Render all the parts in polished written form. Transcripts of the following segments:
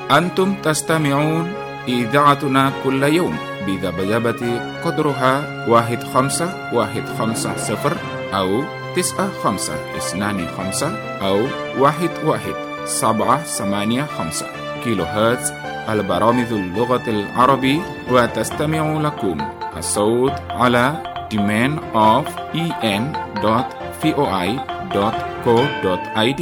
أنتم تستمعون إذاعتنا كل يوم بذبذبة قدرها 1510 أو 9525 أو 11785 كيلو هرتز البرامج اللغة العربية. وتستمع لكم الصوت على demand.en.voi.co.id.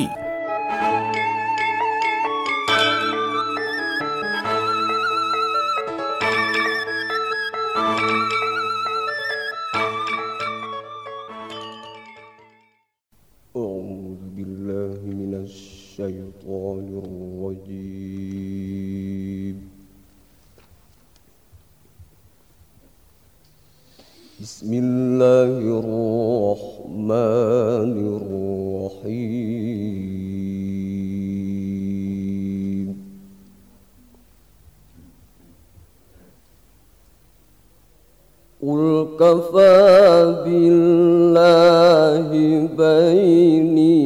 أعوذ بالله من الشيطان الرجيم. بسم الله الرحمن الرحيم. قل كفى بالله بيني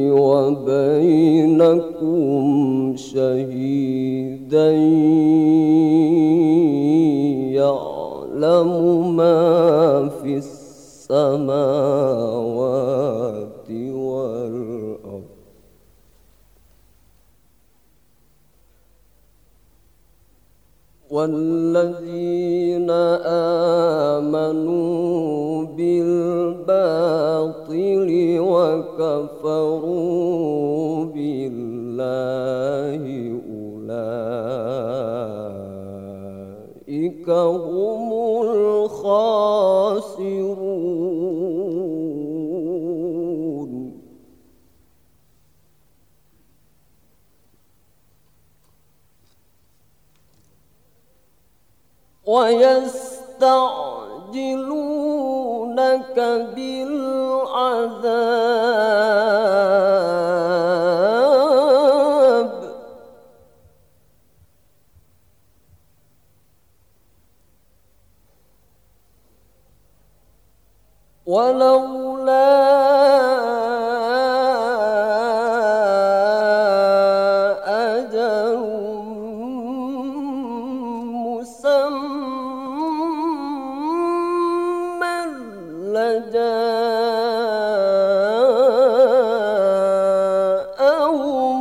وبينكم شهيدا يعلم ما في السماوات والأرض والذين آمنوا بالباطل وكفروا بالله أولئك هم الخاسرون. ويستعجلونك بالعذاب ولولا أجل مسمى لجاءهم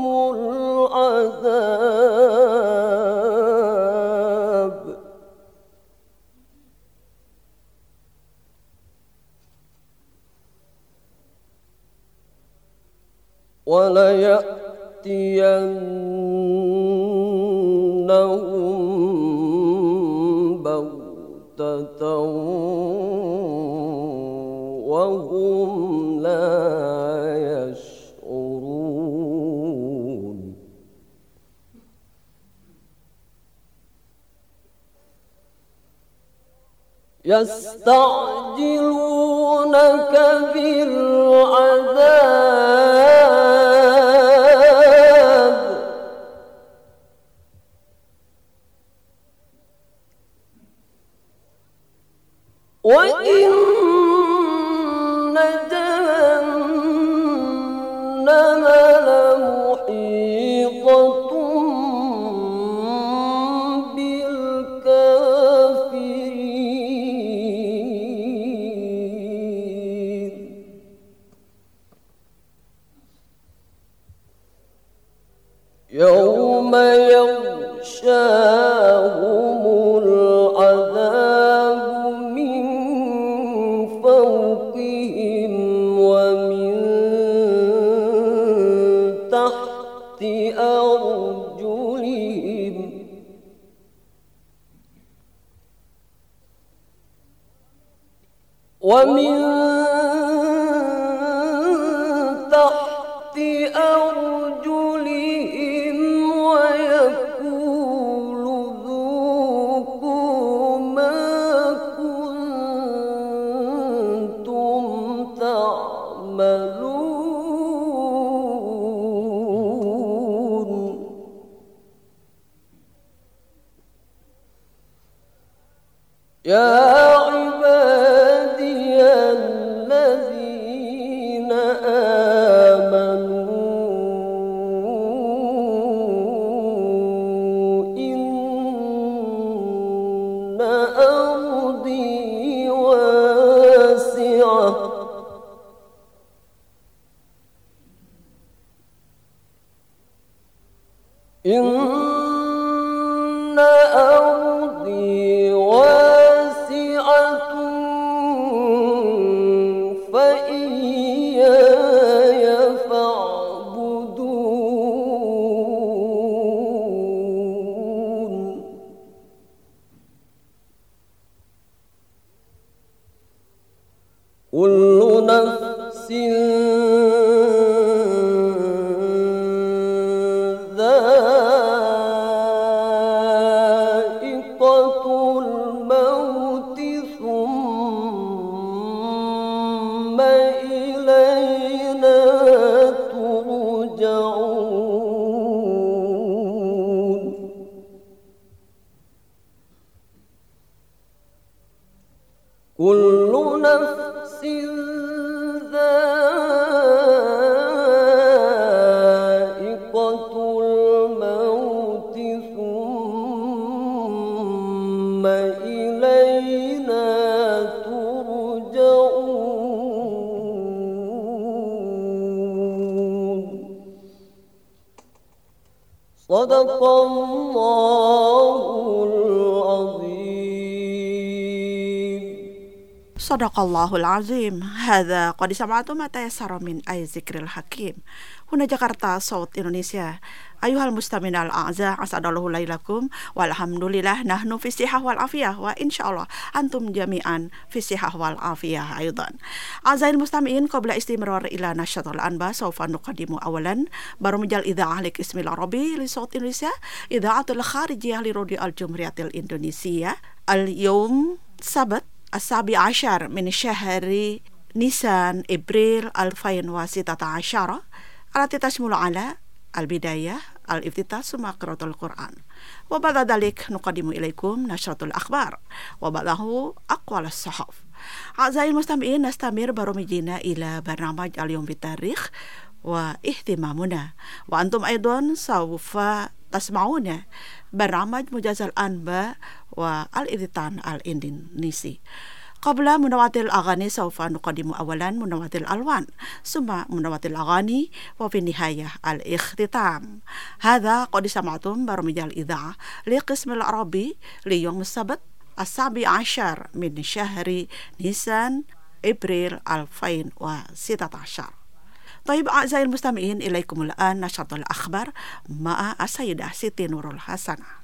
العذاب وليأتينهم بغتة وهم لا يشعرون. يستعجلونك بالعذاب وإن جهنم لمحيطة بالكافرين. يوم يغشاهم العذاب من فوقهم ومن تحت أرجلهم ومن تحت أرجلهم ويقول ذوقوا ما كنتم تعملون. يا عبادي الذين آمنوا إن أرضي واسعة فإياي فاعبدون كل نفس كل نفس ذائقة الموت ثم إلينا ترجعون صدق الله العظيم. Sadaqallahul azim. Hadza qad sama'tum ma tayassara min zikril hakim. Huna Jakarta, Saut Indonesia. Ayuhal mustaminal a'za, asadallahu lailakum walhamdulillah nahnu fi sihah wal afiyah wa insyaallah antum jami'an fi sihah wal afiyah aidan. Azail mustami'in qabla istimrar ila nasyatul anba sawfa nuqaddimu awalan barumjal idza'ah li ismil arabi li Saut Indonesia idza'atul kharijiyah li rodi al jumhuriyatil Indonesia al yaum sabat As-sabi ashar min syahri Nisan April 2016 alati tasmulu ala al-bidayah al-iftitah summa qiraatul Qur'an wa ba'da dzalik nuqaddimu ilaikum nasyratul akhbar wa ba'dahu aqwal as-sahaf. A'zail mustami'in nastamir barumijina ila barnamaj al-yawm bitarikh wa ihtimamuna wa antum aidan sawfa tasma'una barnamaj mujazal anba wa al-idhitan al-indonesi. Qabla munawatil aghani sawfa nuqaddimu awalan munawatil alwan summa munawatil aghani wa fi nihayah al-ikhtitam. Hadza qad sama'tum barumijal idza'ah li qismil arabi li yawm as-sabt as-sabi ashar min syahri Nisan April 2016. Taib a'zail mustami'in ilaikumul an nasyatul akhbar ma'a as-sayyidah Siti Nurul Hasanah.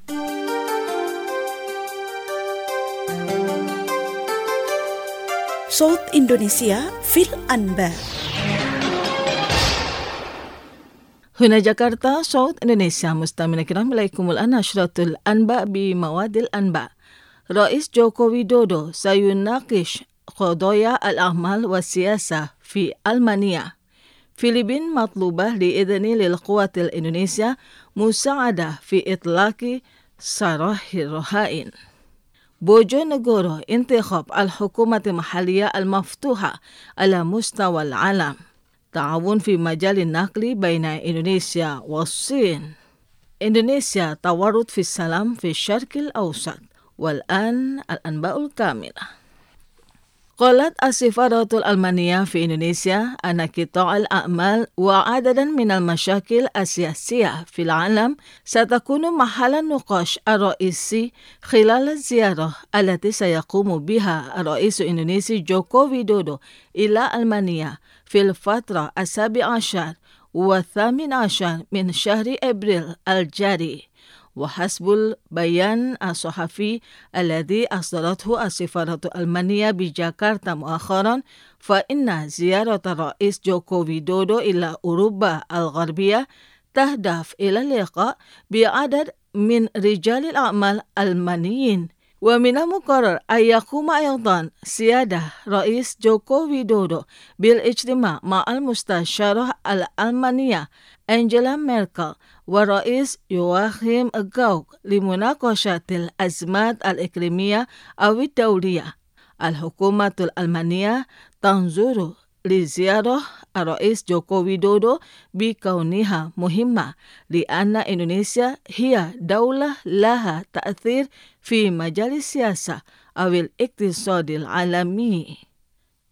Saut Indonesia fil Anba. Huna Jakarta, Saut Indonesia, mustamina kiram ilaikumul an nashratul anba bi mawadil anba. Rais Joko Widodo sayunaqish qadaya al-a'mal wa siyasa fi Almania. Filipin matlubah liidhni lilquwatil Indonesia musa'adah fi itlaqi sarahir rohain. Bojonegoro intikhab al-hukumat al-mahalliyah al-maftuha ala mustawa al-alam. Ta'awun fi majalin nakli baina Indonesia wa Sin. Indonesia tawarrud fi salam fi syarqil awsat. Wal-an al-anba'ul kamilah. Qalat as-sifaratul Almania fi Indonesia anna qita'al a'mal wa adadan minal masyakil asiyasiyah fil alam satakunu mahalan nuqash ar-ra'isi khilal az-ziyarah allati sayaqumu biha ar-ra'isu Indonesia Joko Widodo ila Almania fil fatra as-sabi ashar wa thamin ashar min syahri April al-jari. وحسب البيان الصحفي الذي أصدرته السفارة الألمانية بجاكرتا مؤخرا فإن زيارة الرئيس جوكو ويدودو إلى أوروبا الغربية تهدف إلى اللقاء بعدد من رجال الأعمال الألمانيين. ومن المقرر أن يقوم أيضا سيادة رئيس جوكو ويدودو بالاجتماع مع المستشارة الألمانية أنجيلا ميركل ورئيس يواخيم غاوك لمناقشة الأزمات الإقليمية أو الدولية. الحكومة الألمانية تنظر لزيارة الرئيس جوكو ويدودو بكونها مهمة لأن إندونيسيا هي دولة لها تأثير في مجال السياسة أو الاقتصاد العالمي.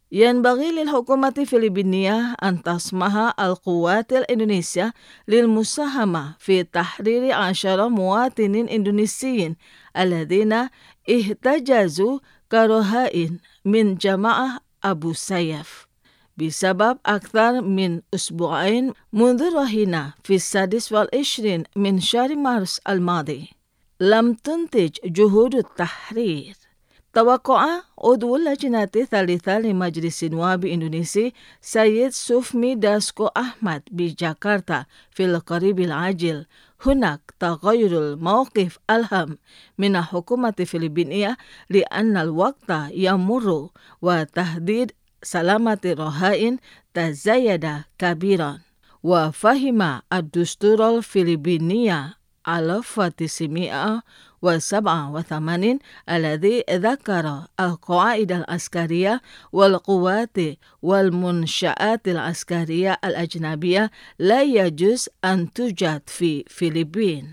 ينبغي للحكومة الفلبينية أن تسمح القوات الإندونيسية للمساهمة في تحرير 10 مواطنين إندونيسيين الذين احتجزوا كرهائن من جماعة أبو سيف بسبب أكثر من أسبوعين منذ رهينة في 26 من شهر مارس الماضي. لم تنتج جهود التحرير. توقع عضو اللجنة الثالثة لمجلس النواب الإندونيسي سيد سوفمي داسكو أحمد بجاكرتا في القريب العاجل هناك تغير الموقف الهام من الحكومة الفلبينية لأن الوقت يمر وتهديد سلامة الرهائن تزايد كبيرا. وفهم الدستور الفلبيني 1987 الذي ذكر القواعد العسكرية والقوات والمنشآت العسكرية الأجنبية لا يجوز أن توجد في الفلبين.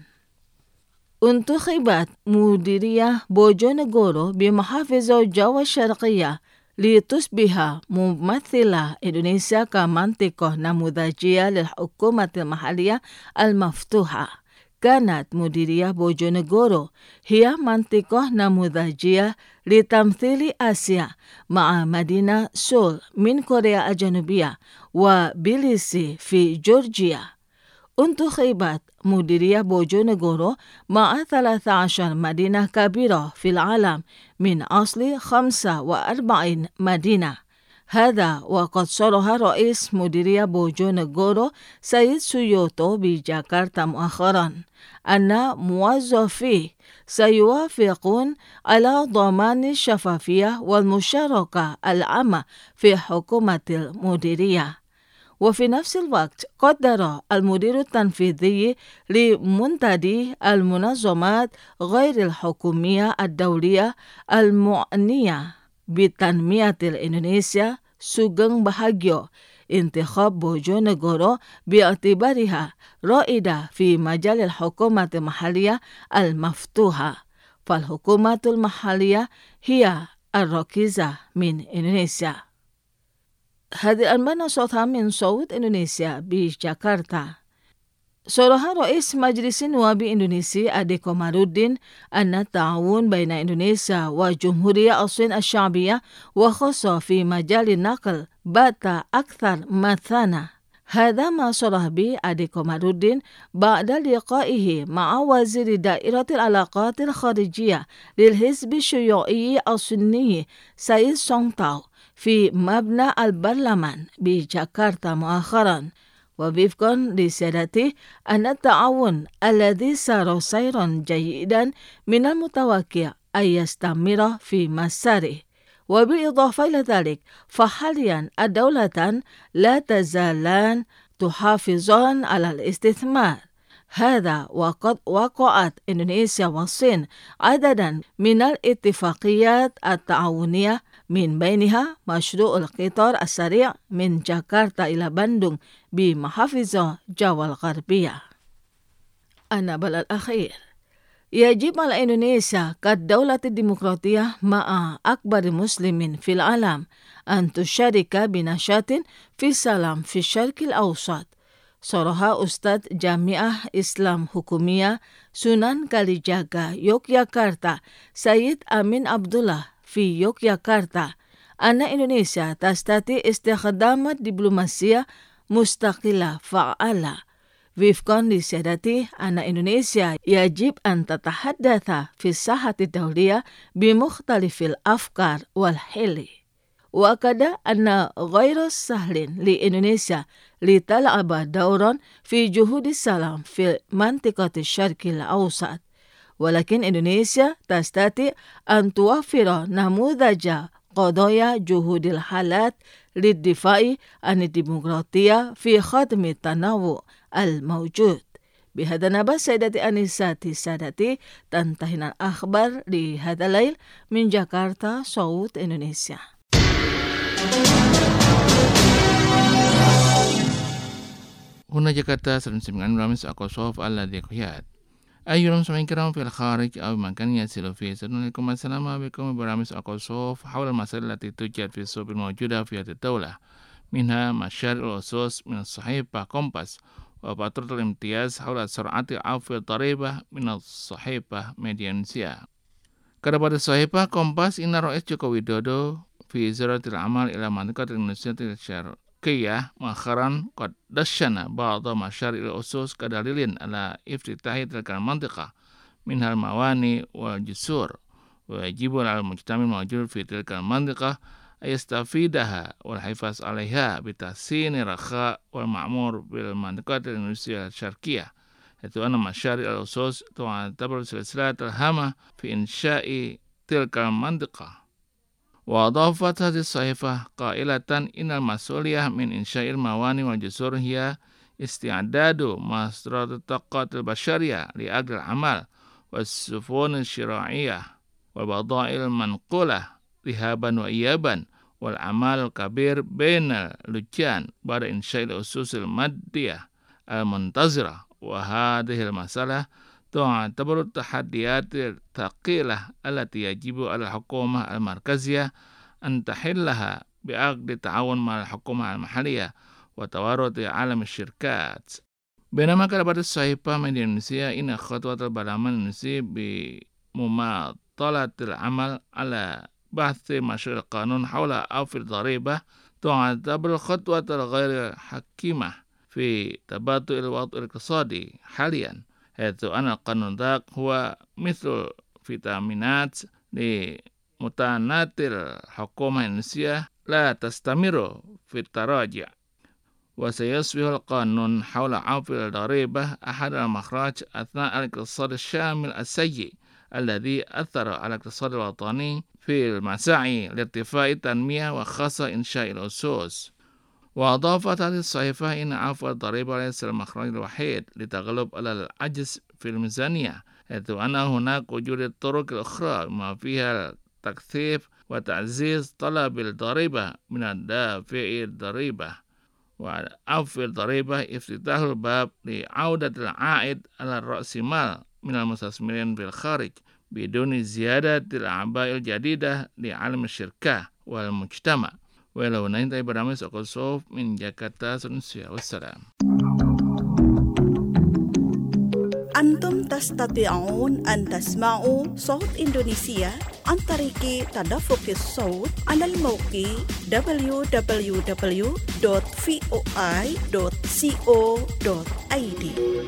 انتخبت مديرية بوجونغورو بمحافظة جاوا الشرقية لتصبح ممثلة إندونيسيا كمنطقة نموذجية للحكومة المحلية المفتوحة. كانت مديرية بوجونغورو هي منطقة نموذجية لتمثيل آسيا مع مدينة سول من كوريا الجنوبية وبيليسي في جورجيا. انتخبت مديرية بوجونغورو مع 13 مدينة كبيرة في العالم من أصل 45 مدينة. هذا وقد صرح رئيس مديرية بوجونغورو سيد سويوتو بجاكرتا مؤخرا أن موظفيه سيوافقون على ضمان الشفافية والمشاركة العامة في حكومة المديرية. وفي نفس الوقت قدر المدير التنفيذي لمنتدى المنظمات غير الحكومية الدولية المعنية بتنمية الإندونيسيا سوغن باهاجيو انتخاب بوجونغورو باعتبارها رائدة في مجال الحكومة المحلية المفتوحة. فالحكومة المحلية هي الركيزة من إندونيسيا. هذه الأنباء صوتها من صوت إندونيسيا بجاكرتا. صرح رئيس مجلس النواب الإندونيسي أدي كومارودين أن التعاون بين إندونيسيا وجمهورية الصين الشعبية وخاصة في مجال النقل بات أكثر مثانة. هذا ما صرح به أدي كومارودين بعد لقائه مع وزير دائرة العلاقات الخارجية للحزب الشيوعي الصيني سيد سونغ تاو في مبنى البرلمان بجاكرتا مؤخرا. ووفقا لسيادته أن التعاون الذي سار سيرا جيدا من المتوقع أن يستمر في مساره. وبالإضافة إلى ذلك فحاليا الدولتان لا تزالان تحافظان على الاستثمار. هذا وقد وقعت إندونيسيا والصين عددا من الاتفاقيات التعاونية من بينها مشروع القطار السريع من جاكرتا إلى بندung بمحافظة جاوا الغربية. النبل الأخير يجب على إندونيسيا كالدولة الديمقراطية مع أكبر مسلم في العالم أن تشارك بنشاط في السلام في الشرق الأوسط. صرح أستاذ جامعة إسلام حكومية سنان كاليجاغا يوغياكارتا سيد أمين عبد الله في يوغياكارتا أن إندونيسيا تستطيع استخدام الدبلوماسية مستقلة فعالة. وفقا لسيادته أن إندونيسيا يجب أن تتحدث في الساحة الدولية بمختلف الأفكار والحل. وأكد أن غير سهل لإندونيسيا لتلعب دورا في جهود السلام في منطقة الشرق الأوسط، ولكن إندونيسيا تستطيع أن توفر نموذج قضايا جهود الحالات للدفاع عن الديمقراطية في خدمة التنوع الموجود. بهذا نبأ سيدتي أنساتي سادتي تنتهي الأخبار لهذا الليل من جاكرتا صوت إندونيسيا. هنا جاكرتا 99 Ramis Akosof Al-Ladiyakuyat. أيها المستمعين الكرام في الخارج أو مكان يصل فيه، سنلقيكم السلام بكم برامج أقصوف حول المسائل التي توجد في الصحف الموجودة في هذه الدولة، منها مشاريع الأسس من الصحيفة كومباس، وفترة الامتياز حول سرعة عفو الضريبة من الصحيفة ميديا إندونيسيا. Kepada Sahifah Kompas, Inna Rais Joko Widodo fi ziyaratil amal ila mantiqatil Indonesiatil Syarqiyah muakharan qad dasyana ba'dha masyari'il usus kadalilin ala iftitahi tilkal mantiqah minhal mawani wal jusur wa yajibu al mujtamil mawjud fi tilkal mantiqah ayastafidaha wal hifaz 'alaiha bitahsini rakha wal ma'mur bil mantiqatil Indonesia Syarqiyah. Itu anna masyari' al-usus tu'tabar silsilat al-hama fi insya'i tilkal mantiqah. Wa adafat hadhihi as-sahifah qailatan innal mas'uliyah min insya'il mawani wal jusur hiya isti'dadu masdarat taqatil basyariyah li ajli al-amal was-sufun syira'iyah wal bada'il manqulah rihaban wa iyaban wal amal kabir bainal lujan ba'da insya'il ususil maddiyah al-muntazirah. وهذه المسألة تعتبر التحديات الثقيلة التي يجب على الحكومة المركزية أن تحلها بعقد تعاون مع الحكومة المحلية وتوارد عالم الشركات. بينما كتبت الصحيفة من إندونيسيا إن خطوة البرلمان الإندونيسي بمماطلة العمل على بحث مشروع القانون حول عفو الضريبة تعتبر خطوة غير حكيمة في تباطؤ الوضع الاقتصادي حاليا، حيث أن القانون ذاك هو مثل فيتامينات لمتانات الحكومة الإندونيسية لا تستمر في التراجع، وسيصبح القانون حول عفو الضريبة أحد المخارج أثناء الاقتصاد الشامل السيء الذي أثر على الاقتصاد الوطني في المساعي لارتفاع التنمية وخاصة إنشاء الأسس. وأضافت هذه الصحيفة إن عفو الضريبة ليس المخرج الوحيد للتغلب على العجز في الميزانية، حيث أن هناك وجود الطرق الأخرى ما فيها التكثيف وتعزيز طلب الضريبة من الدافعي الضريبة. وعفو الضريبة افتتاح الباب لعودة العائد على رأس مال من المستثمرين في الخارج بدون زيادة الأعباء الجديدة لعالم الشركة والمجتمع. ولو ننتهي برامج أقصوف من جاكرتا سنسيا والسلام. أنتم تستطيعون أن تسمعوا صوت إندونيسيا عن طريق تدفق الصوت على الموقع www.voi.co.id.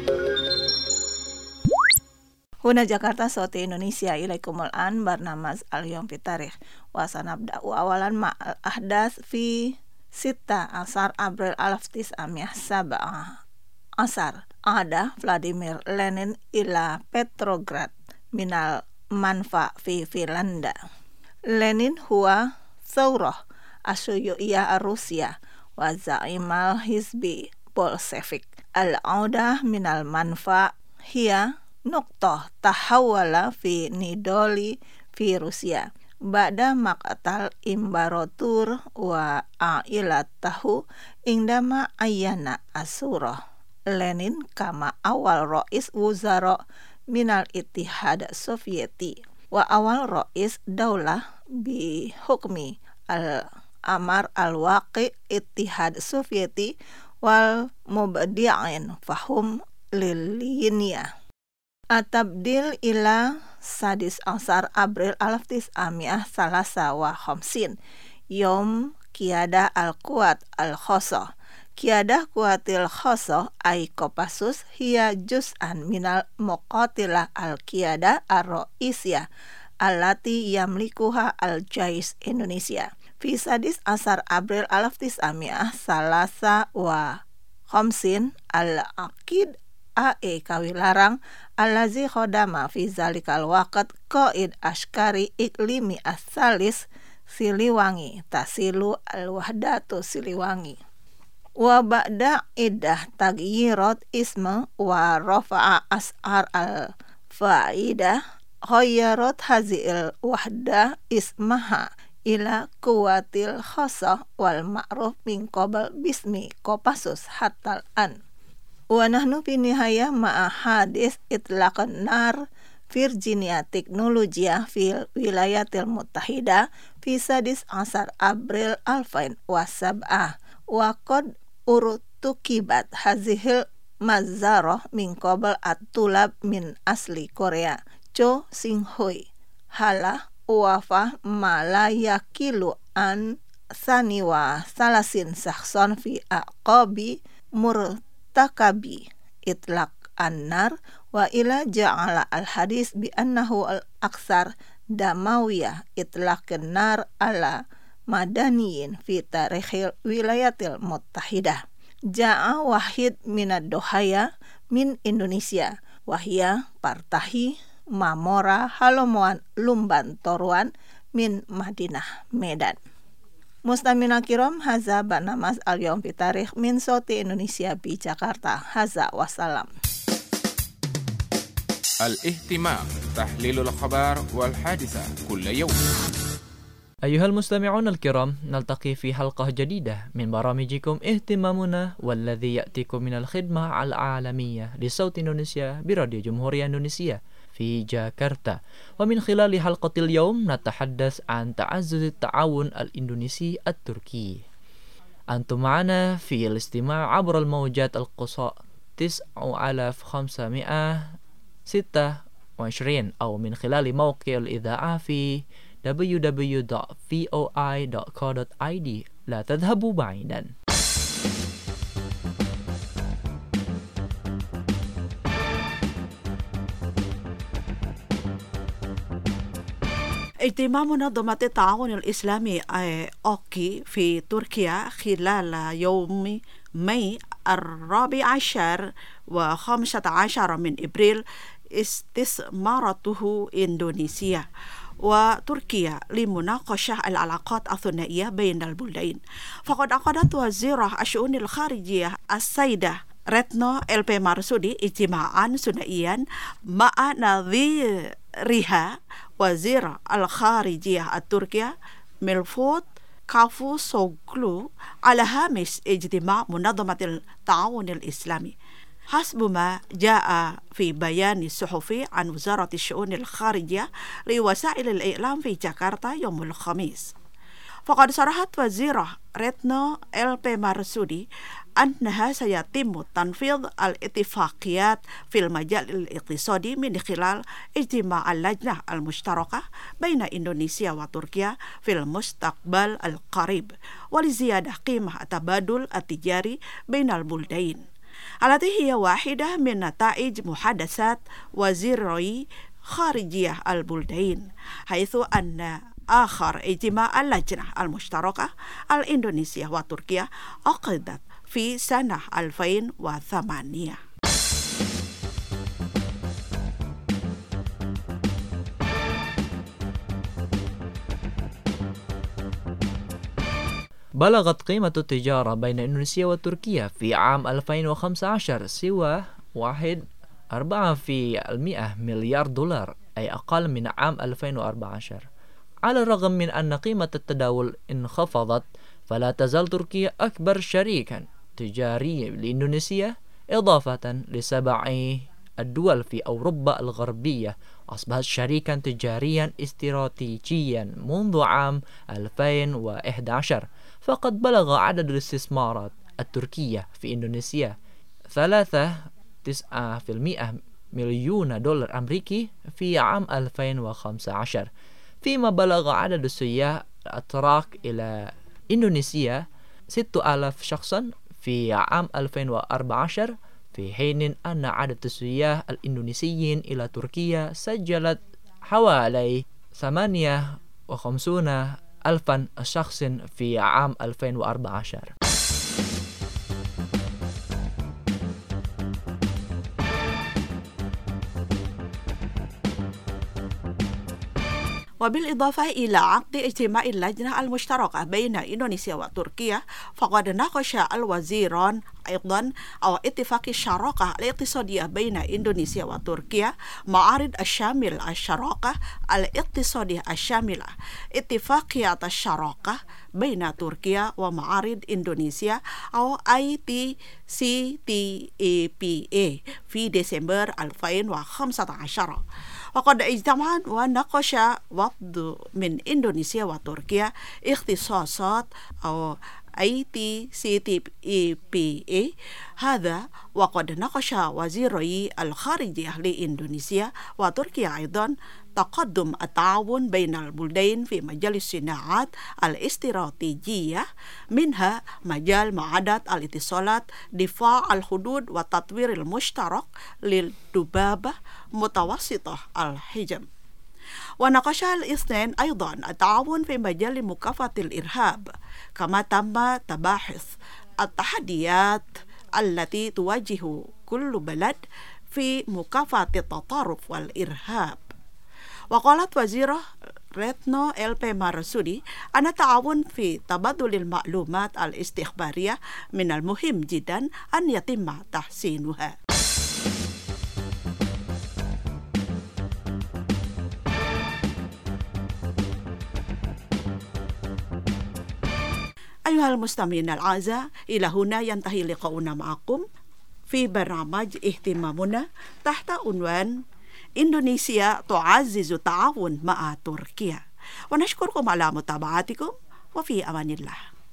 Huna Jakarta Sauti Indonesia, ilaikumul an barnamaz al-yawm fi tarikh wa sanabda'u awalan ma'al ahdas fi 6 asar April 1917 ada Vladimir Lenin ila Petrograd minal manfa fi Finlanda. Lenin huwa thawrah asyuyiyah Rusia wa za'imal hizbi Bolshevik. Al-audah minal manfa hiya nuqtah tahawala fi nidoli fi Rusia ba'da maqtal imbaratur wa ailatahu indama ayyana asurah. Lenin kama awal rais wuzara minal ittihad sovieti wa awal rais daulah bi hukmi al-amar al-waqi ittihad sovieti wal mubadi'in fahum lilinia. Atabdil ila sadis asar April 1953 yom kiadah al-quwat al-khosoh. Kiadah kuatil khosoh ay Kopassus hiya juz'an minal muqatilah al-kiadah ar-ro'isyah allati yamlikuha al-jais Indonesia. Fi sadis asar April 1953 al-aqid ae kawilarang allazi khodama fi zalikal waqt qaid askari iklimi as-salis Siliwangi tasilu al-wahdatu Siliwangi. Wa ba'da iddah tagyirat isma wa rafa'a as'ar al-fa'idah khayyarat hazil wahda ismaha ila kuwatil khasah wal ma'ruf min qabl bismi Kopassus hatal an. ونحن في النهاية مع حادث إطلاق النار فيرجينيا تكنولوجيا في الولايات المتحدة في 16 أبريل 2007 وقد ارتكبت هذه المجزرة من قبل الطلاب من أصل كوريا جو سين هوي هلا وفاة ما لا يقل عن 32 شخصا في أعقاب مرتكب إطلاق النار وإلى جعل الحديث بأنه الأكثر دموية إطلاق النار على مدنيين في تاريخ الولايات المتحدة. جاء واحد من الضحايا من إندونيسيا وهي Partahi Mamora Halomoan Lumban Toruan من مدينة ميدان. مستمعينا الكرام هذا برنامج اليوم في تاريخ من صوت إندونيسيا بجاكرتا. هذا والسلام. الاهتمام تحليل الأخبار والحادثة كل يوم. أيها المستمعون الكرام، نلتقي في حلقة جديدة من برامجكم اهتمامنا، والذي يأتيكم من الخدمة العالمية لصوت إندونيسيا براديو جمهورية إندونيسيا في جاكرتا. ومن خلال حلقة اليوم نتحدث عن تعزز التعاون الإندونيسي التركي. أنتم معنا في الاستماع عبر الموجات القصاء 9526 أو من خلال موقع الإذاعة في www.voi.co.id. لا تذهبوا بعيدا. اجتماع منظمة التعاون الإسلامي أوكي في تركيا خلال يوم ماي 14 و15 من إبريل استثمارته إندونيسيا وتركيا لمناقشة العلاقات الثنائية بين البلدين. فقد عقدت وزيرة الشؤون الخارجية السيدة ريتنو إلبي مارسودي اجتماعا ثنائيا مع نظيرها وزير الخارجية التركية ميلفوت كافوسوغلو على هامش اجتماع منظمة التعاون الإسلامي، حسب ما جاء في بيان الصحفي عن وزارة الشؤون الخارجية لوسائل الإعلام في جاكرتا يوم الخميس. فقد صرحت وزيرة ريتنو إلبي مارسودي أنها سيتم تنفيذ الاتفاقيات في المجال الاقتصادي من خلال اجتماع اللجنة المشتركة بين إندونيسيا وتركيا في المستقبل القريب، ولزيادة قيمة التبادل التجاري بين البلدين، التي هي واحدة من نتائج محادثات وزيري خارجية البلدين، حيث أن آخر اجتماع اللجنة المشتركة الإندونيسية وتركيا عقدت في سنة 2008. بلغت قيمة التجارة بين إندونيسيا وتركيا في عام 2015 سوى 1.4% مليار دولار، أي أقل من عام 2014. على الرغم من أن قيمة التداول انخفضت، فلا تزال تركيا أكبر شريك تجاري لإندونيسيا، إضافة ل7 الدول في أوروبا الغربية. أصبحت شريكا تجاريا استراتيجيا منذ عام 2011. فقد بلغ عدد الاستثمارات التركية في إندونيسيا 3.9 مليون دولار أمريكي في عام 2015، فيما بلغ عدد السياح الأتراك إلى إندونيسيا 6,000 شخصا في عام 2014، في حين أن عدد السياح الإندونيسيين إلى تركيا سجلت حوالي 58,000 شخص في عام 2014. وبالإضافة إلى عقد اجتماع اللجنة المشتركة بين إندونيسيا وتركيا، فقد ناقش الوزيران أيضا اتفاق الشراكة الاقتصادية بين إندونيسيا وتركيا، معارض الشامل الشراكة الاقتصادية الشاملة، اتفاقية الشراكة بين تركيا ومعارض إندونيسيا ITCTAPA في ديسمبر 2015. وقد اجتمع وناقش وفد من إندونيسيا وتركيا اختصاصات ITCTAPA هذا، وقد ناقش وزيري الخارجية لإندونيسيا وتركيا أيضا تقدم التعاون بين البلدين في مجال الصناعات الاستراتيجية، منها مجال معادة الاتصالات، دفاع الحدود، والتطوير المشترك للدبابة متوسطة الحجم. وناقش الاثنين أيضا التعاون في مجال مكافحة الإرهاب، كما تم تباحث التحديات التي تواجه كل بلد في مكافحة التطرف والإرهاب. وقالت وزيرة ريتنو LP Marsudi أن التعاون في تبادل المعلومات الاستخبارية من المهم جدا أن يتم تحسينها. أيها المستمعين الأعزاء، إلى هنا ينتهي لقاؤنا معكم في برنامج اهتمامنا تحت عنوان إندونيسيا تعزز التعاون مع تركيا، ونشكركم على متابعتكم وفي أمان الله.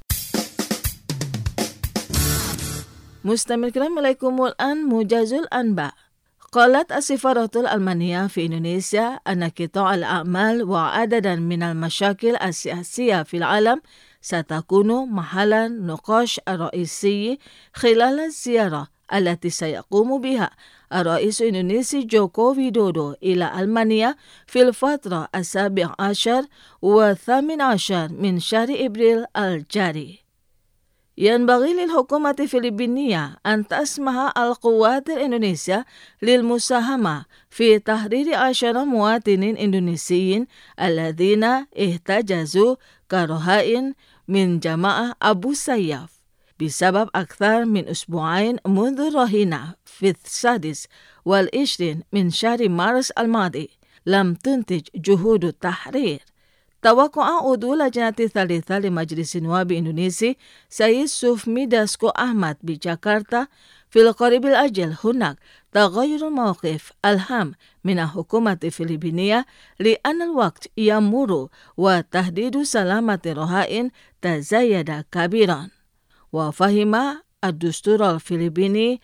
مستمعينا الكرام، عليكم الآن موجز الأنباء. قالت السفارة الألمانية في إندونيسيا أن قطاع الأعمال وعددا من المشاكل السياسية في العالم ستكون محل النقاش الرئيسي خلال الزيارة التي سيقوم بها الرئيس الإندونيسي جوكو ويدودو إلى ألمانيا في الفترة 17 و18 من شهر إبريل الجاري. ينبغي للحكومة الفلبينية أن تسمح القوات الإندونيسية للمساهمة في تحرير 10 مواطنين إندونيسيين الذين احتجزوا كرهائن من جماعة أبو سياف بسبب أكثر من أسبوعين منذ الرهينة في 26 من شهر مارس الماضي لم تنتج جهود التحرير. توقع عضو لجنة الثالثة لمجلس النواب الإندونيسي سيد سوفمي داسكو أحمد بجاكرتا في القريب الأجل هناك تغير الموقف الهام من الحكومة الفلبينية، لأن الوقت يمر وتهديد سلامة الرهائن تزايد كبيرا. وفهم الدستور الفلبيني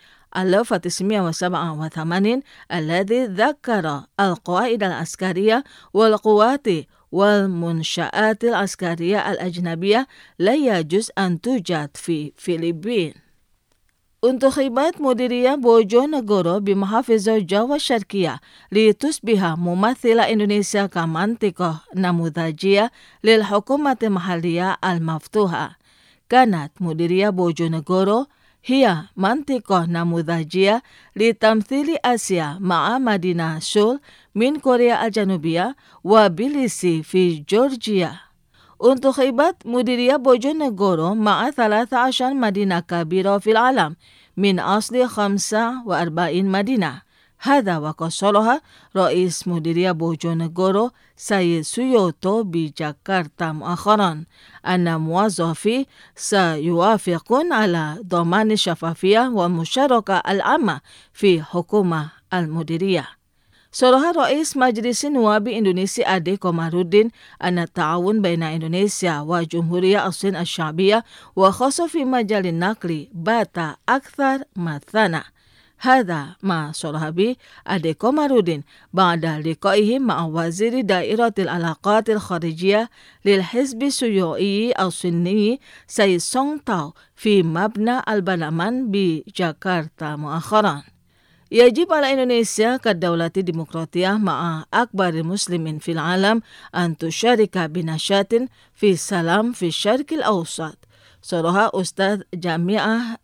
1987 الذي ذكر القواعد العسكرية والقوات والمنشآت العسكرية الأجنبية لا يجوز أن توجد في فلبين. انتخبت مديرية بوجونغورو بمحافظة جاوا الشرقية لتصبح ممثلة إندونيسيا كمنطقة نموذجية للحكومة المحلية المفتوحة. كانت مديرية بوجونغورو هي منطقة نموذجية لتمثيل آسيا مع مدينة سول من كوريا الجنوبية وبيليسي في جورجيا. انتخبت مديرية بوجونغورو مع 13 مدينة كبيرة في العالم من أصل 45 مدينة. هذا وقصرها رئيس مديرية بوجونغورو سيد سويوتو بجاكرتا مؤخرا أن موظفي سيوافقون على ضمان الشفافية والمشاركة العامة في حكومة المديرية. صرح رئيس مجلس النواب الإندونيسي أدي كومارودين أن التعاون بين إندونيسيا وجمهورية الصين الشعبية وخاصة في مجال النقل بات أكثر مثلا. هذا ما صرح به أدي كومارودين بعد لقائه مع وزير دائرة العلاقات الخارجية للحزب الشيوعي الصيني سيد سونغ تاو في مبنى البرلمان بجاكرتا مؤخرا. يجب على إندونيسيا كدولة ديمقراطية مع أكبر المسلمين في العالم أن تشارك بنشاط في السلام في الشرق الأوسط. صرح أستاذ جامعة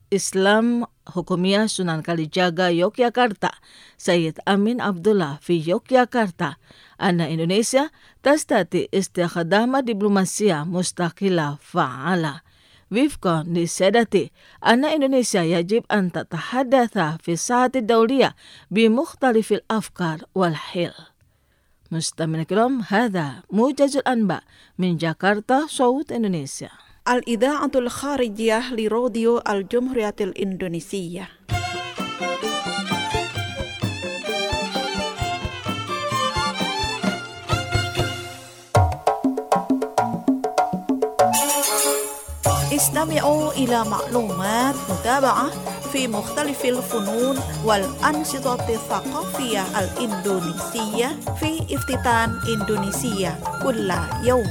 Islam Hukumiyah Sunan Kalijaga Yogyakarta Sayyid Amin Abdullah fi Yogyakarta anna Indonesia tastati istikhdama diplomasia mustaqila fa'ala وفقا للسادة أن إندونيسيا يجب أن تتحدث في الساحة الدولية بمختلف الأفكار والحل. مستمعينا الكرام، هذا موجز الأنباء من جاكرتا صوت إندونيسيا. الإذاعة الخارجية لراديو الجمهورية الإندونيسية. استمعوا إلى معلومات متابعة في مختلف الفنون والأنشطة الثقافية الإندونيسية في افتتان إندونيسيا كل يوم.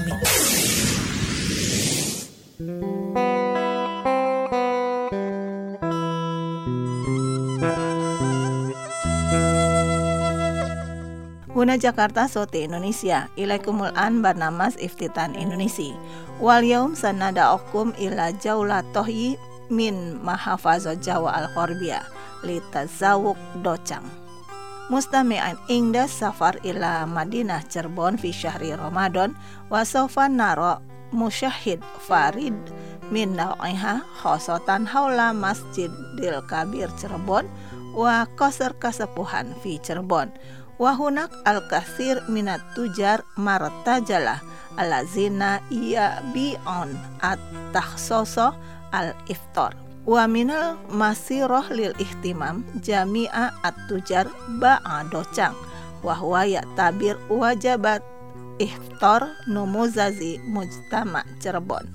Huna Jakarta Sote Indonesia, ilaikumul an barnamas iftitan Indonesia. Wal yaum sanada'ukum ila jaulatohi min mahafazo Jawa al-Khorbia li tazawuk docang. Mustami'an ingda safar ila Madinah Cirebon fi syahri Ramadan wa sawfa naro musyahid farid min na'iha khosatan haula Masjidil Kabir Cirebon wa qasr kasepuhan fi Cirebon. Wahunak al-kathir minat tujar martajalah alazina yabi'un at-takhsoso al-iftar. Wa minal masirah lil ihtimam jami'a at-tujar ba'a docang. Wahwa tabir wajabat iftar numuzazi mujtama Cirebon.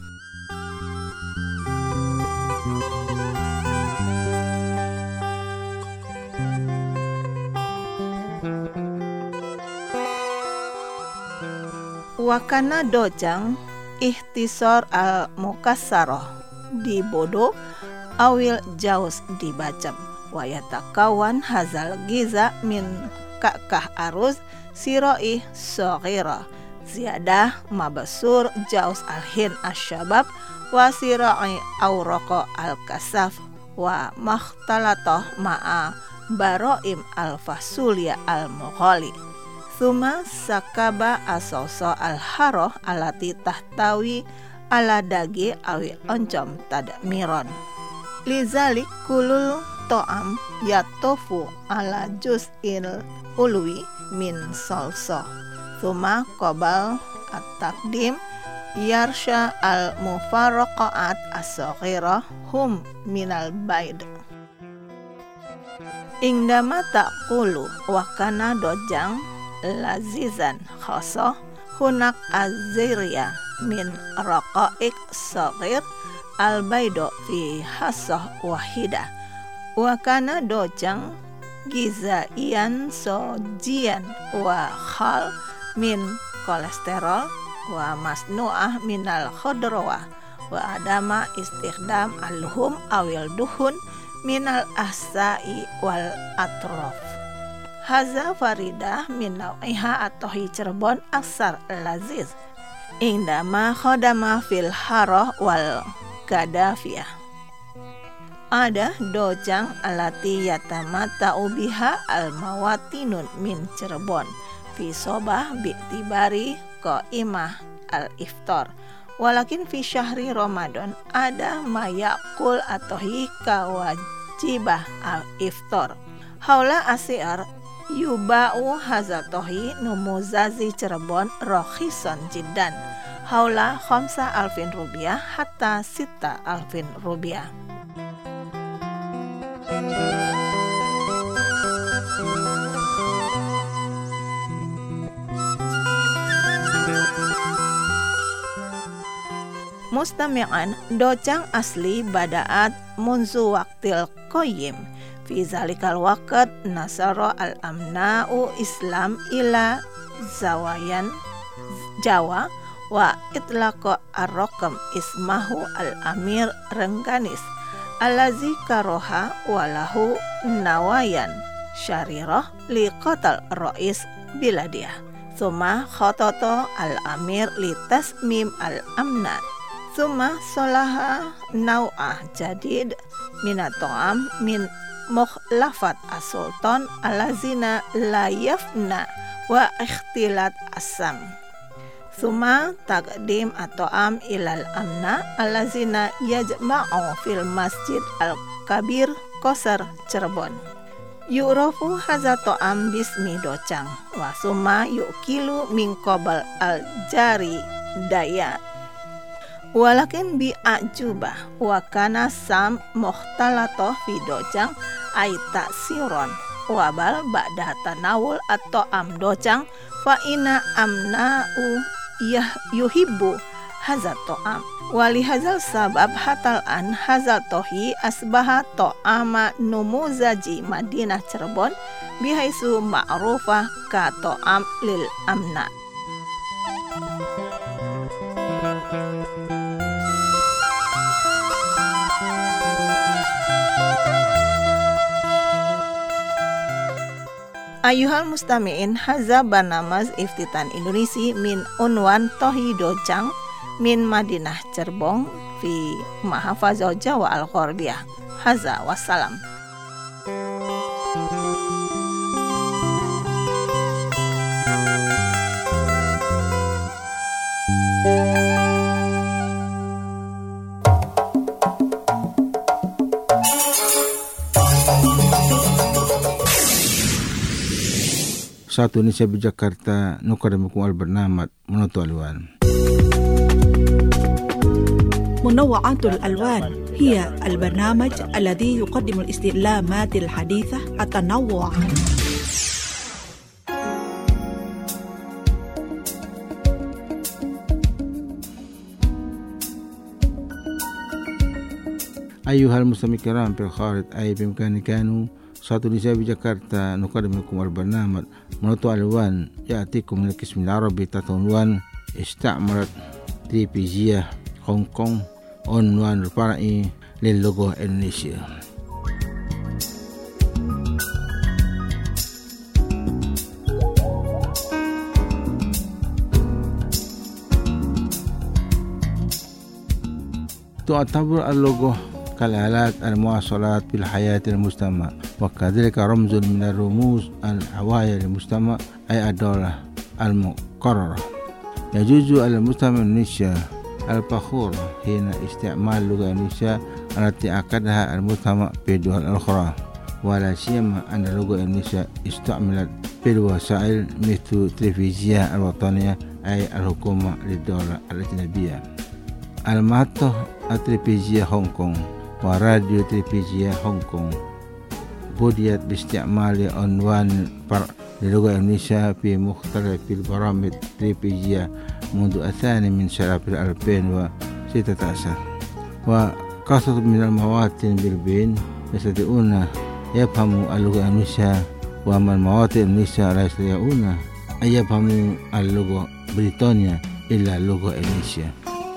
Wakana docang ihtisor al-mukassarah di bodo awil jaus dibacam wayatakawan hazal giza min kakah aruz siroi soghira ziyadah mabasur jaus al-hin asyabab wa siroi awroko al-kasaf wa makhtalatoh ma'a baroim al-fasulya al-mughali. Thuma sakaba asoso al-haroh alati tahtawi ala dagi awi oncom tadmiron. Lizalik kulul to'am yatofu ala juz'il ulwi min solso. Thuma qobal at-taqdim yarsha al-mufaraqaat as-saghirah hum minal baid. Ingdama taqulu wakana dojang lazizan khosoh hunak azirya min raqaik saghir al-baido fi hasoh wahidah wa kana dojang gizaian sojian wa khal min kolesterol wa masnu'ah minal khodrowa wa adama istikhdam al-hum awil duhun minal ahsa'i wal atrof. Haza faridah min nau'iha atohi Cirebon aksar laziz indama khodama fil haroh wal gadafiyah. Ada dojang alati yatamata ubiha al mawatinun min Cirebon fi sobah bi'tibari qaimah al iftar walakin fi syahri Ramadan ada mayakul atohi kawajibah al iftar haula asiar yuba'u hazatohi numuzazi Cirebon rokhison jiddan haula 5,000 rupiah hatta 6,000 rupiah. Mustami'an docang asli bada'at munzu waktil qoyim fi zalikal waqt nasara al-amna'u Islam ila zawayan Jawa wa itlaqa ar-raqam ismahu al-amir Rengganis alazi karoha walahu nawayan syarirah li qatal rais biladiyah thumma khatato al-amir li tasmim al-amna Summa solaha nau'ah jadid minato'am min mukhlafat as-sultan alazina la yafna wa ikhtilat asam. Summa taqdim ato'am ilal amna alazina yajma'u fil masjid al-kabir Qasar Cirebon. Yu'rafu hadza to'am bismi docang wa summa yu'kilu min qabal al-jari daya. Walakin bi ajubah wa kana sam mukhtalatoh fi docang ay taksiron wa bal ba'da tanawul atau am docang fa ina amna'u yuhibbu hazat to'am wali hazal sabab hatal an hazal tohi asbaha to'ama numuzaji Madinah Cirebon bihaisu ma'rufah ka to'am lil amna. Ayuhal mustami'in haza barnamaz iftitan Indonesia min unwan tohi docang min Madinah Cirebon fi mahafazah Jawa al-Gharbiyah. Haza wassalam. Satu Indonesia di Jakarta nukadamukum al-barnamat Munawwa'atul Alwan. منوعات الألوان هي البرنامج الذي يقدم الاستعلامات الحديثة التنوع. أيها المستمعين الكرام في الخارج أي بإمكان كانوا Satu Indonesia di Jakarta nukadamukum al-barnamat Munawwa'atul Alwan يأتيكم من القسم العربي تحت عنوان استعمرت تلفزيون Hong Kong unwan الفرعي للغة الإندونيسية. تعتبر اللغة كالآلات المواصلات في الحياة المجتمع وكذلك رمز من الرموز الحوايا للمجتمع أي الدولة المقررة. يجوز على المجتمع الإندونيسي الفخور حين استعمال اللغة الإندونيسية التي أكدها المجتمع في الدول الأخرى ولا سيما أن اللغة الإندونيسية استعملت في الوسائل مثل التلفزيون الوطنية أي الحكومة للدولة الأجنبية. المحطة التلفزيونية هونغ كونغ وراديو تلفزيون هونغ كونغ بدأت باستعمال عنوان فرع للغة الإندونيسية في مختلف البرامج التلفزيونية منذ الثاني من شهر أبريل 2016 وكثرة من المواطنين بالبين يستطيعون يفهموا اللغة الإندونيسية وأما المواطنين الإندونيسية لا يستطيعون أن يفهموا اللغة بريطانيا إلا اللغة الإندونيسية.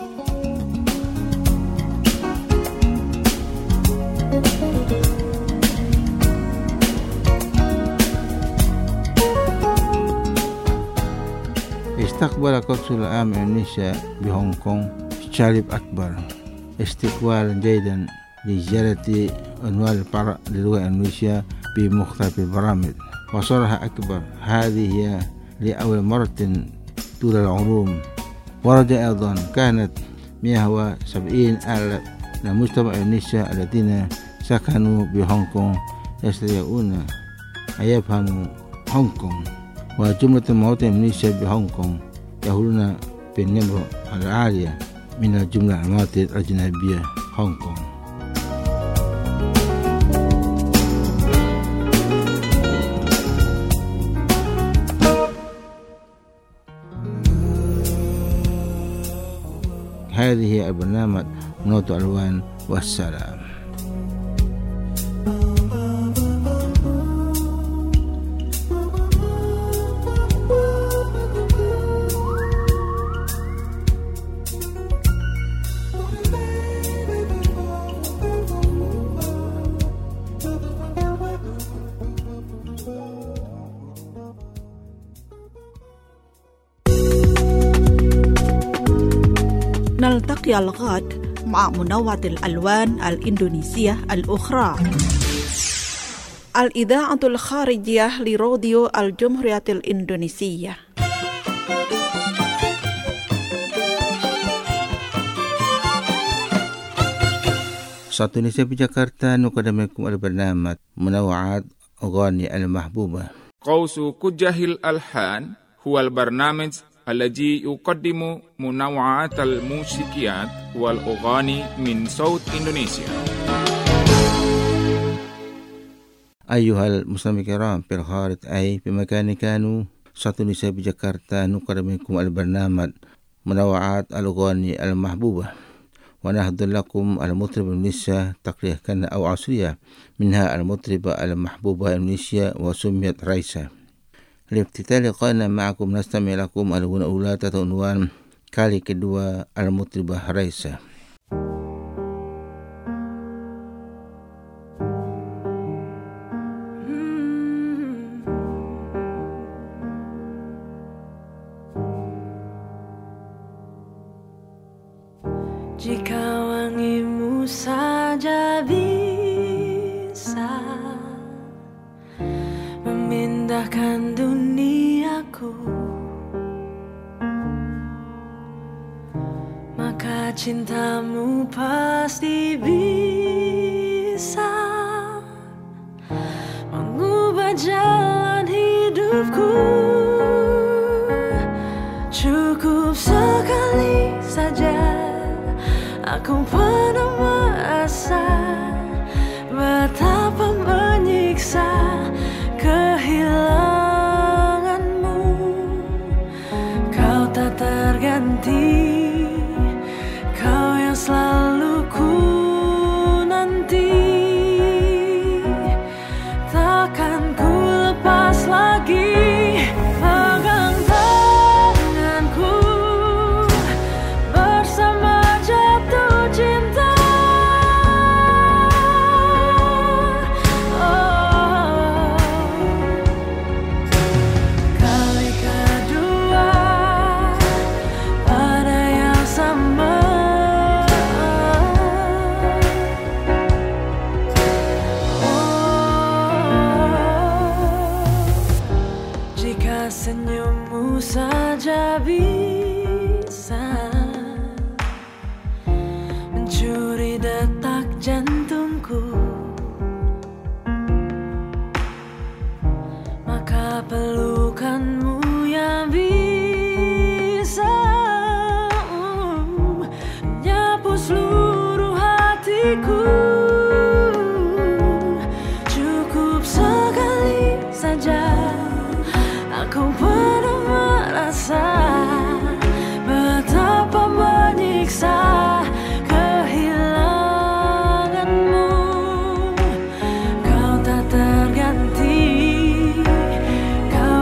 استقبل قنصل العام إندونيسيا بهونغ كونغ شارب أكبر استقبال جيدا لزيارة عنوان الفرع للغة الإندونيسية بمختلف البرامج وصرح أكبر هذه هي لأول مرة طول العلوم. ورد أيضا كانت 170,000 من المجتمع الإندونيسي الذين سكنوا بهونغ كونغ يستطيعون أن يفهموا هونغ كونغ وجملة المواطنين الإندونيسية بهونغ كونغ يهولون بالنسبة العالية من الجملة المواطنين الأجنبية هونغ كونغ. هذه البرنامج منوعات الألوان والسلام. نلتقي الغد مع منوعة الألوان الإندونيسية الأخرى. الإذاعة الخارجية لراديو الجمهورية الإندونيسية. Satu Indonesia di Jakarta nukadamikum al-barnamat Munawa'at Aghani al-Mahbubah. قوس كجه الألحان هو البرنامج الذي يقدم منوعات الموسيقيات والأغاني من صوت إندونيسيا. أيها المستمعين الكرام في الخارج أي في مكان كانوا satu Indonesia di Jakarta nukadamikum al-barnamat Munawa'at al-Aghani al-Mahbubah. ونهض لكم المطرب إندونيسيا تقرير كان أو عصرية منها المطربة المحبوبة إندونيسيا وسميت رايسا. لافتتاح لقائنا معكم نستمع لكم الأولى تحت عنوان kali kedua المطربة رايسا. Jika wangimu saja bisa memindahkan duniaku, maka cintamu pasti bisa mengubah jalan hidupku. Cukup sekali saja aku pernah merasa betapa menyiksa kehilanganmu. Kau tak terganti, kau yang selalu ku nanti. Takkan ku lepas lagi pegang tanganku bersama jatuh cinta. Kali kedua pada yang sama. Jika senyummu saja bisa mencuri detak jantungku, maka pelukanmu yang bisa menyapu seluruh hatiku. Cukup sekali saja aku pernah merasa betapa menyiksa kehilanganmu. Kau tak terganti, kau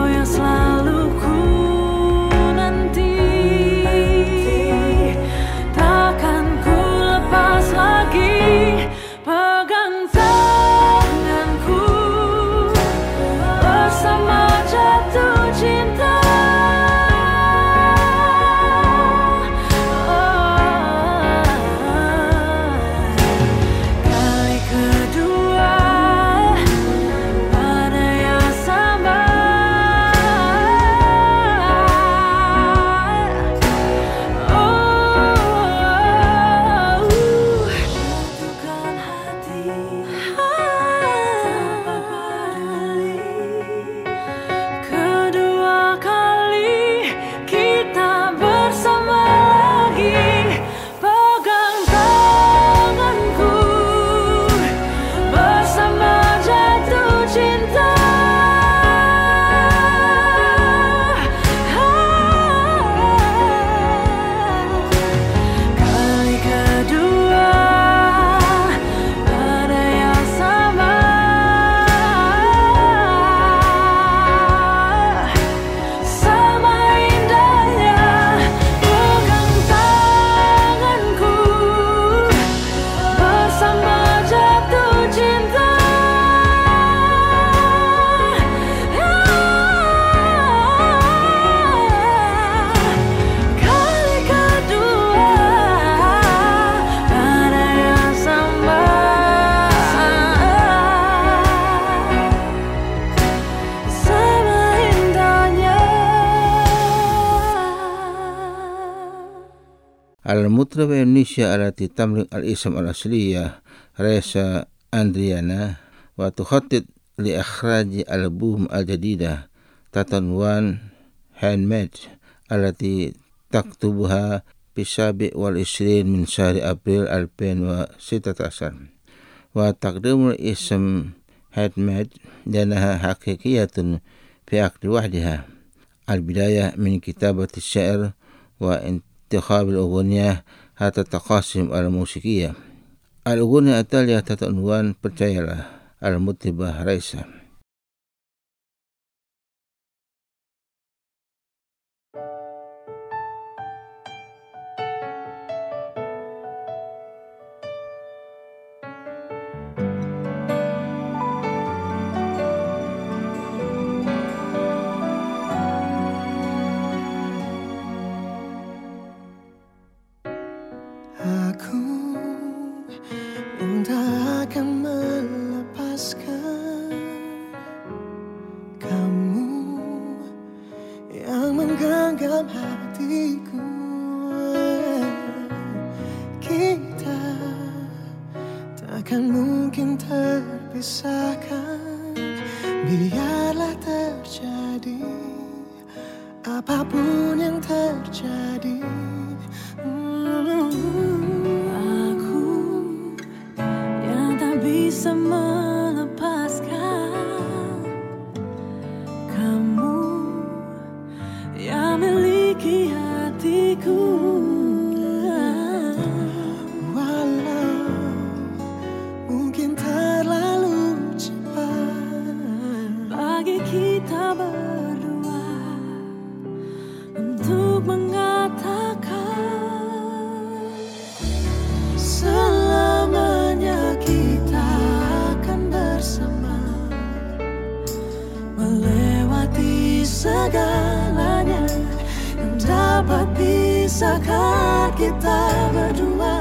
المطربة الإندونيسية التي تملك الاسم الأصلية ريسا أندريانا وتخطط لإخراج ألبوم الجديدة تحت عنوان Handmade التي تكتبها في 27 من شهر أبريل 2016. وتقديم الاسم Handmade لأنها حقيقية في عقد وحدها، البداية من كتابة الشعر وانتخاب الأغنية حتى التقاسم الموسيقية. الأغنية التالية تحت عنوان Percayalah المطربة ريسا. Aku yang tak akan melepaskan kamu yang menggenggam hatiku. Kita takkan mungkin terpisahkan, biarlah terjadi apapun yang terjadi. Bisa melepaskan kamu yang miliki hatiku. Walau mungkin terlalu cepat bagi kita berdua untuk mengatakan selamanya kita bersama, melewati segalanya yang dapat pisahkan kita berdua.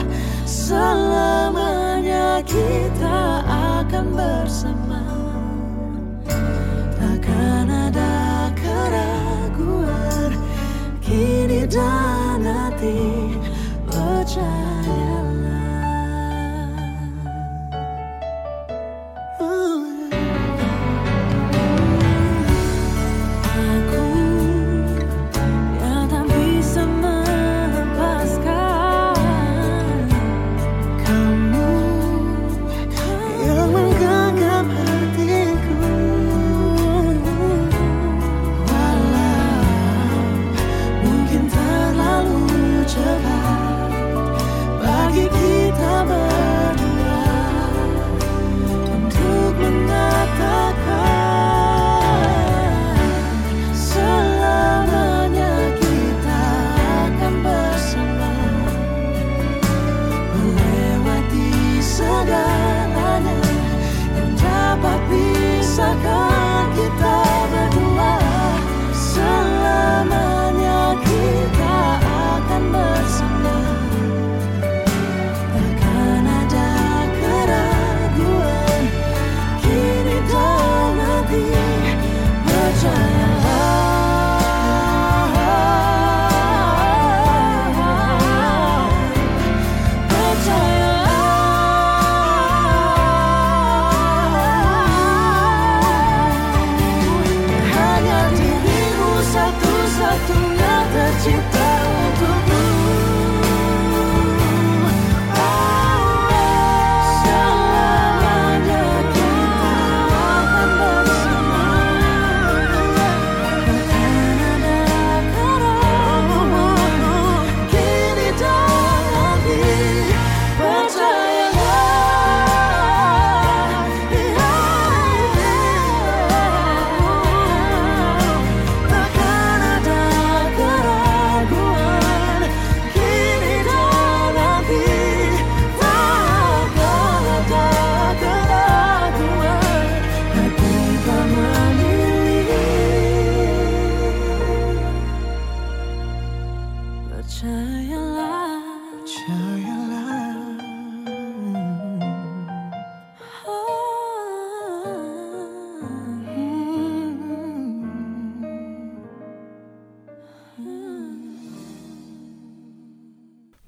Selamanya kita akan bersama, takkan ada keraguan kini dan nanti, percayalah.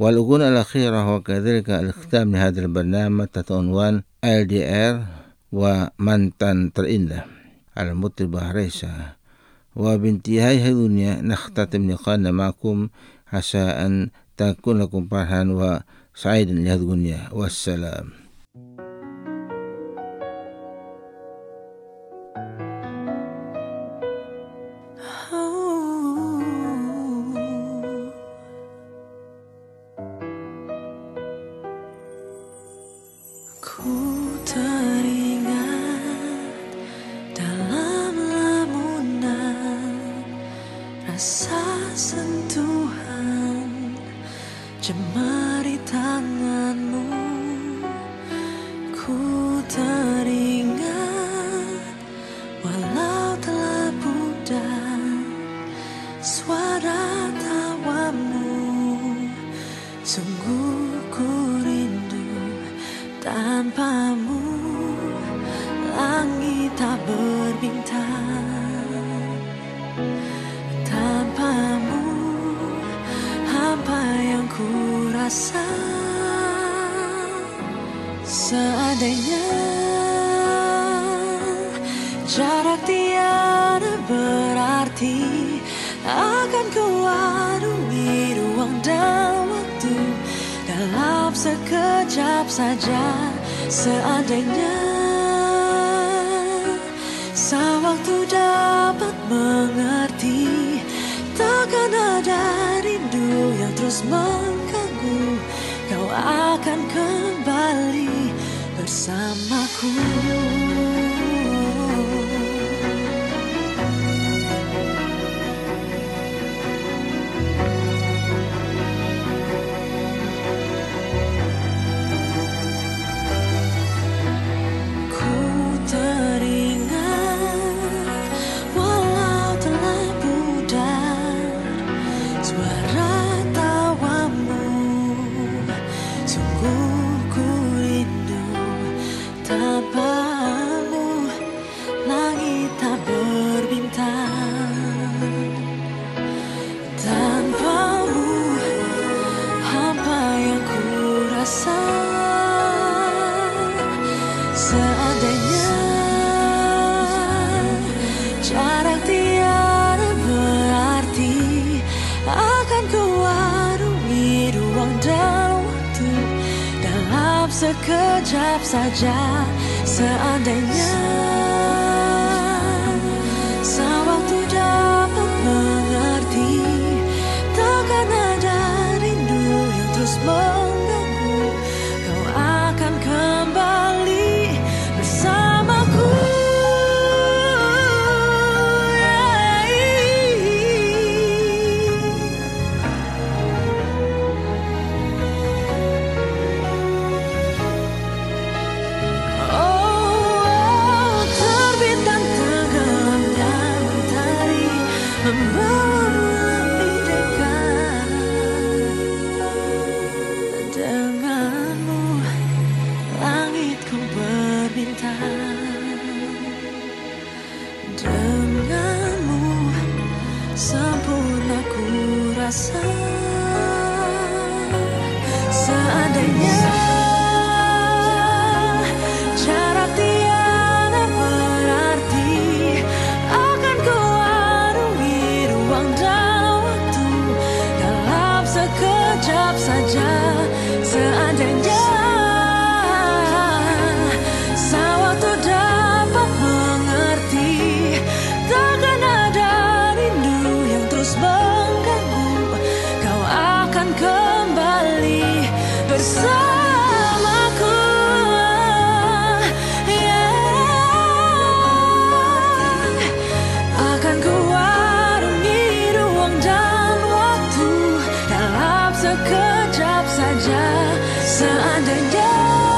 والأغنية الأخيرة وكذلك الختام لهذا البرنامج تحت عنوان LDR ومنتن terindah المطربة ريسا. وبانتهاء هذه الأغنية نختتم لقاءنا معكم عسى أن تكون لكم فرحا وسعيدا لهذه الأغنية والسلام. Jemari tanganmu, ku teringat walau telah pudar suara tawamu. Sungguh ku rindu tanpamu, langit tak berbintang. Tanpamu apa yang ku rasa, seandainya jarak tiada berarti, akan ku arungi ruang dan waktu dalam sekejap saja. Seandainya sewaktu dapat mengerti, takkan ada rindu yang terus mengganggu. Kau akan kembali bersamaku. Ku teringat walau telah pudar suara tawamu. Sungguh ku rindu tanpamu, langit tak berbintang. Tanpamu apa yang ku rasa, seandainya jarak tiada berarti, akan ku arungi ruang dan waktu dalam sekejap saja. Seandainya sewaktu dapat mengerti, takkan ada rindu yang terus mengganggu. Kau akan kembali bersamaku. Terbit dan tenggelamnya mentari membawa lebih dekat. Denganmu langitku berbintang. Denganmu sempurna ku rasa. Seandainya jarak tiada berarti, akan ku arungi ruang dan waktu dalam sekejap saja. Seandainya sewaktu dapat mengerti, takkan ada rindu yang terus mengganggu. Kau akan kembali bersamaku. Akan ku arungi ruang dan waktu dalam sekejap saja. Seandainya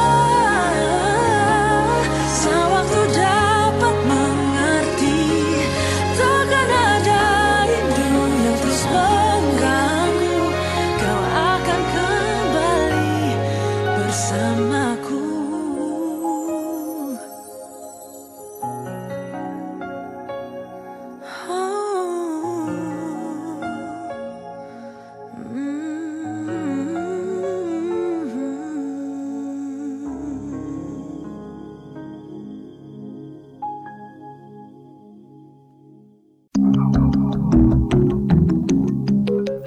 sewaktu dapat mengerti, takkan ada rindu yang terus mengganggu. Kau akan kembali bersamaku. Oh.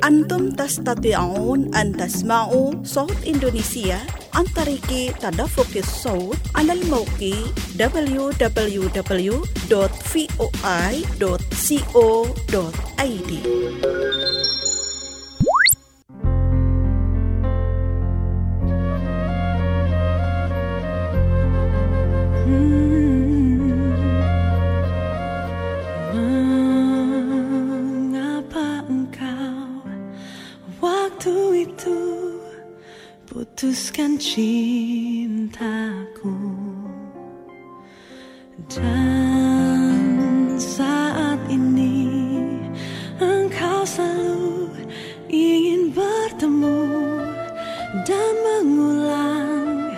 أنتم تستطيعون أن تسمعوا صوت إندونيسيا عن طريق تدفق الصوت على الموقع www.voi.co.id. Putuskan cintaku, dan saat ini engkau selalu ingin bertemu dan mengulang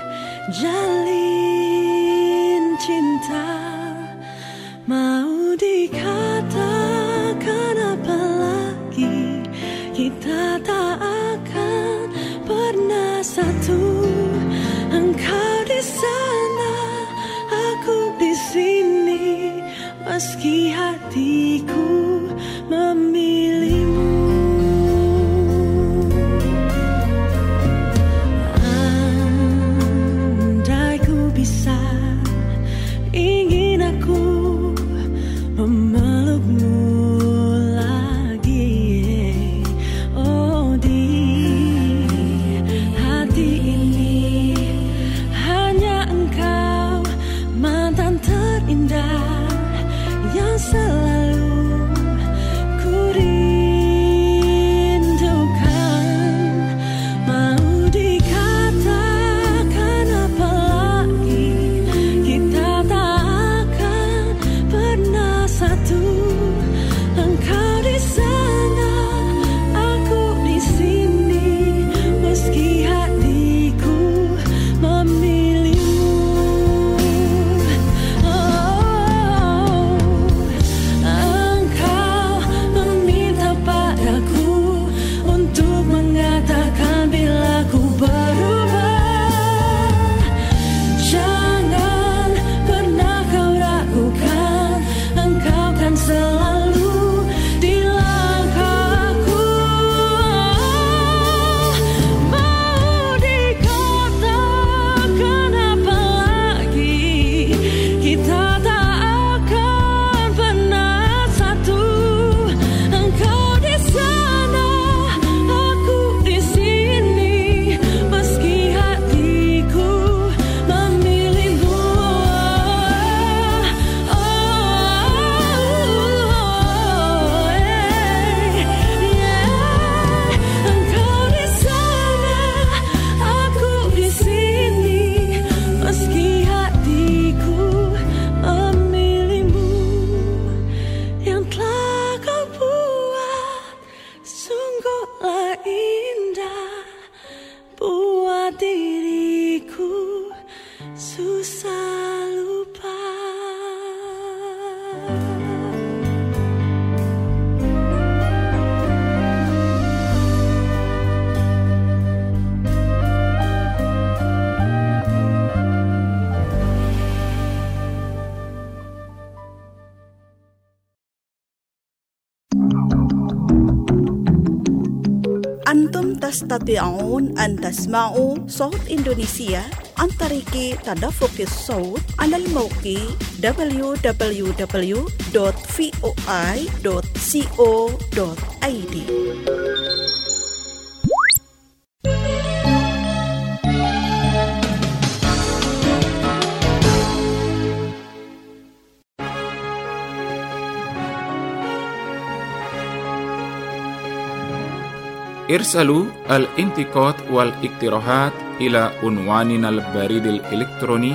jalin cinta. Mau dikatakan apa lagi, kita tak akan pernah satu. Engkau di sana, aku di sini, meski hatiku memilihmu. Andai ku bisa, ingin aku memelukmu lagi. Oh, di hati ini hanya engkau, mantan terindah yang selalu ku rindukan. Mau dikatakan apa lagi, kita tak akan pernah satu. Engkau di sana, aku di sini, meski hatiku memilihmu. Engkau meminta padaku untuk mengatakan bila ku berubah. Jangan pernah kau ragukan, engkau kan selalu di langkahku. Mau dikatakan apa lagi, kita tak akan pernah satu. Engkau di sana, aku di sini, meski hatiku memilihmu. Engkau di sana, aku di sini, meski hatiku memilihmu. Yang telah kau buat sungguhlah indah, buat diriku susah lupa. أنتم تستطيعون أن تسمعوا صوت إندونيسيا عن طريق تدفق الصوت على الموقع www.voi.co.id. ارسلوا الانتقاد والاقتراحات إلى عنواننا البريد الإلكتروني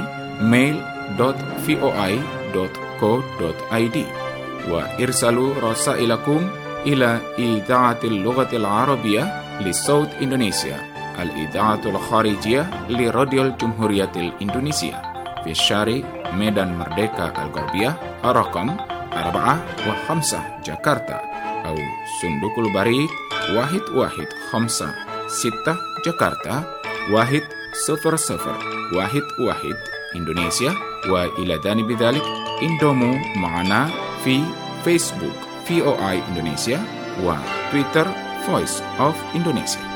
mail.voi.co.id وارسلوا رسائلكم إلى إذاعة اللغة العربية لصوت إندونيسيا الإذاعة الخارجية لراديو الجمهورية الإندونيسية في الشارع ميدان مردeka الغربية رقم 4 و5 جاكرتا أو صندوق البريد 1156 جاكرتا 10011 إندونيسيا. وإلى جانب ذلك انضموا معنا في فيسبوك VOA إندونيسيا وتويتر Voice of Indonesia.